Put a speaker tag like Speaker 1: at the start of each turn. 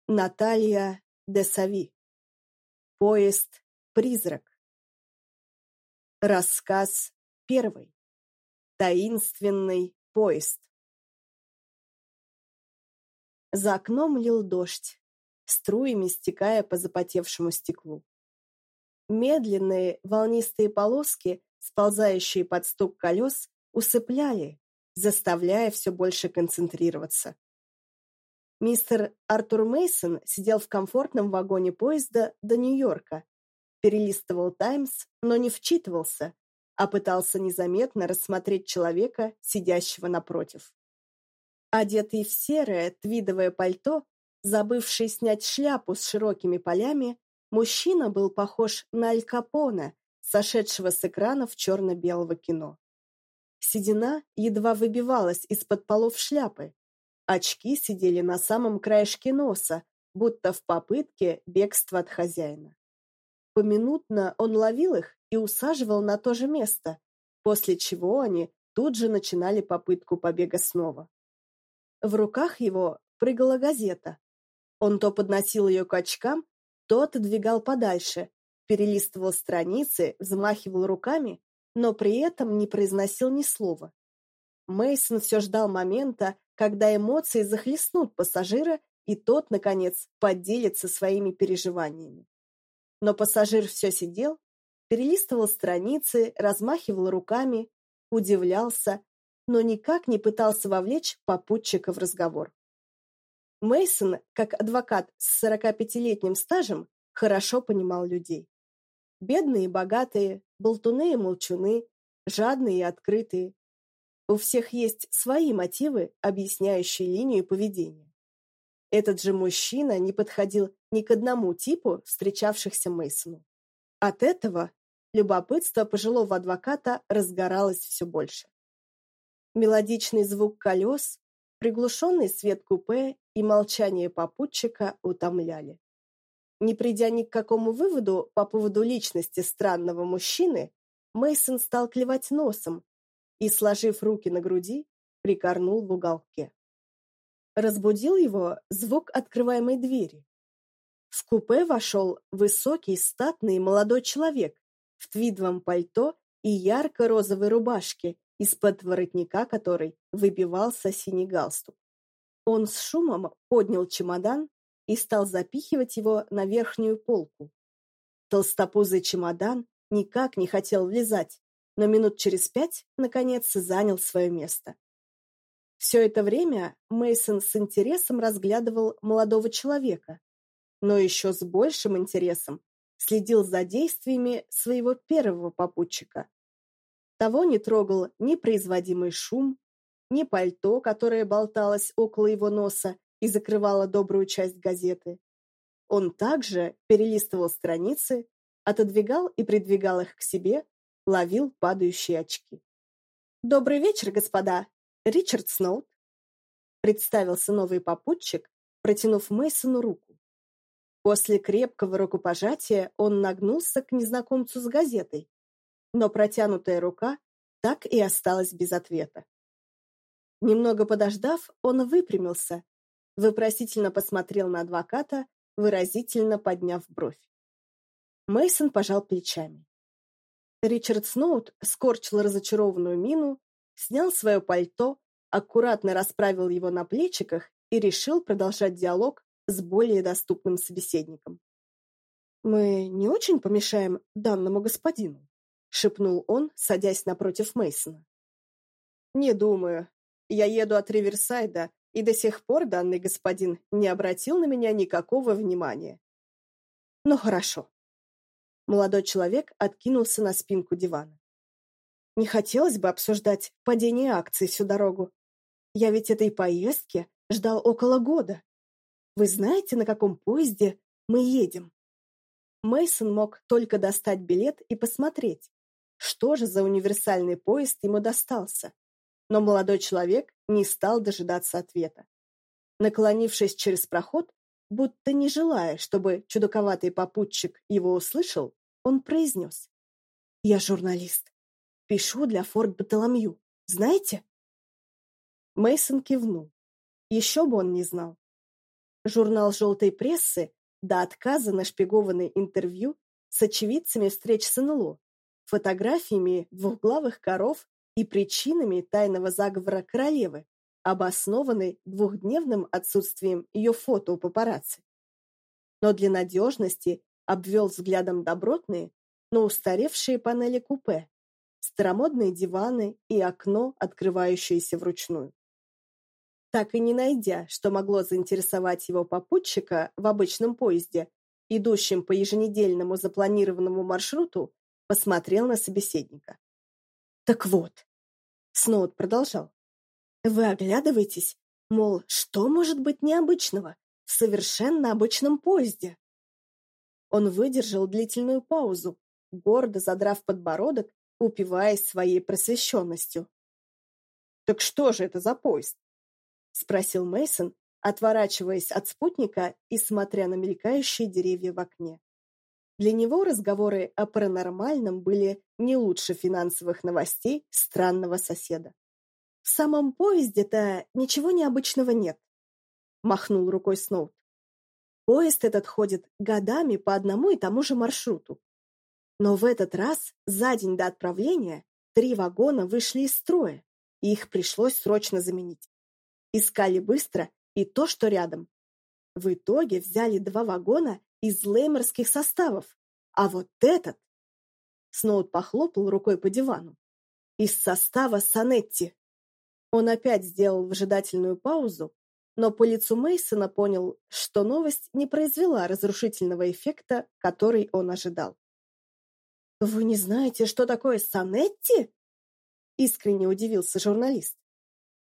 Speaker 1: Наталья де Сави. Поезд-призрак. Рассказ первый. Таинственный поезд. За окном лил дождь, струями стекая по запотевшему стеклу. Медленные волнистые полоски, сползающие под стук колес, усыпляли, заставляя все больше концентрироваться. Мистер Артур Мейсон сидел в комфортном вагоне поезда до Нью-Йорка, перелистывал «Таймс», но не вчитывался, а пытался незаметно рассмотреть человека, сидящего напротив. Одетый в серое твидовое пальто, забывший снять шляпу с широкими полями, мужчина был похож на Аль Капоне, сошедшего с экранов черно-белого кино. Седина едва выбивалась из-под полов шляпы, очки сидели на самом краешке носа, будто в попытке бегства от хозяина. Поминутно он ловил их и усаживал на то же место, после чего они тут же начинали попытку побега снова. В руках его прыгала газета. Он то подносил ее к очкам, то отодвигал подальше, перелистывал страницы, взмахивал руками, но при этом не произносил ни слова. Мейсон все ждал момента, когда эмоции захлестнут пассажира, и тот, наконец, поделится своими переживаниями. Но пассажир все сидел, перелистывал страницы, размахивал руками, удивлялся, но никак не пытался вовлечь попутчика в разговор. Мейсон, как адвокат с 45-летним стажем, хорошо понимал людей. Бедные и богатые, болтуны и молчуны, жадные и открытые. У всех есть свои мотивы, объясняющие линию поведения. Этот же мужчина не подходил ни к одному типу встречавшихся Мейсону. От этого любопытство пожилого адвоката разгоралось все больше. Мелодичный звук колес, приглушенный свет купе и молчание попутчика утомляли. Не придя ни к какому выводу по поводу личности странного мужчины, Мейсон стал клевать носом и, сложив руки на груди, прикорнул в уголке. Разбудил его звук открываемой двери. В купе вошел высокий, статный молодой человек в твидовом пальто и ярко-розовой рубашке, из-под воротника которой выбивался синий галстук. Он с шумом поднял чемодан и стал запихивать его на верхнюю полку. Толстопузый чемодан никак не хотел влезать, но минут через 5, наконец, занял свое место. Все это время Мейсон с интересом разглядывал молодого человека, но еще с большим интересом следил за действиями своего первого попутчика. Того не трогал ни производимый шум, ни пальто, которое болталось около его носа и закрывало добрую часть газеты. Он также перелистывал страницы, отодвигал и придвигал их к себе, ловил падающие очки. «Добрый вечер, господа! Ричард Сноут», представился новый попутчик, протянув Мейсону руку. После крепкого рукопожатия он нагнулся к незнакомцу с газетой, но протянутая рука так и осталась без ответа. Немного подождав, он выпрямился, вопросительно посмотрел на адвоката, выразительно подняв бровь. Мейсон пожал плечами. Ричард Сноут скорчил разочарованную мину, снял свое пальто, аккуратно расправил его на плечиках и решил продолжать диалог с более доступным собеседником. «Мы не очень помешаем данному господину?» — шепнул он, садясь напротив Мейсона. «Не думаю. Я еду от Риверсайда, и до сих пор данный господин не обратил на меня никакого внимания». «Ну хорошо». Молодой человек откинулся на спинку дивана. «Не хотелось бы обсуждать падение акций всю дорогу. Я ведь этой поездки ждал около года. Вы знаете, на каком поезде мы едем?» Мейсон мог только достать билет и посмотреть, что же за универсальный поезд ему достался. Но молодой человек не стал дожидаться ответа. Наклонившись через проход, будто не желая, чтобы чудаковатый попутчик его услышал, он произнес: «Я журналист. Пишу для Форт Бартоломью. Знаете?» Мейсон кивнул. Еще бы он не знал. Журнал «Желтой прессы» до отказа нашпигованный интервью с очевидцами встреч с НЛО, фотографиями двухглавых коров и причинами тайного заговора королевы, обоснованный двухдневным отсутствием ее фото у папарацци. Но для надежности обвел взглядом добротные, но устаревшие панели купе, старомодные диваны и окно, открывающееся вручную. Так и не найдя, что могло заинтересовать его попутчика в обычном поезде, идущем по еженедельному запланированному маршруту, посмотрел на собеседника. «Так вот», — Сноуд продолжал, — «вы оглядываетесь, мол, что может быть необычного в совершенно обычном поезде?» Он выдержал длительную паузу, гордо задрав подбородок, упиваясь своей просвещенностью. «Так что же это за поезд?» — спросил Мейсон, отворачиваясь от спутника и смотря на мелькающие деревья в окне. Для него разговоры о паранормальном были не лучше финансовых новостей странного соседа. «В самом поезде-то ничего необычного нет», — махнул рукой Сноуд. «Поезд этот ходит годами по одному и тому же маршруту. Но в этот раз, за день до отправления, 3 вагона вышли из строя, и их пришлось срочно заменить. Искали быстро и то, что рядом. В итоге взяли 2 вагона из леймерских составов, а вот этот...» Сноуд похлопал рукой по дивану. «Из состава Санетти». Он опять сделал выжидательную паузу, но по лицу Мейсона понял, что новость не произвела разрушительного эффекта, который он ожидал. «Вы не знаете, что такое Санетти?» — искренне удивился журналист.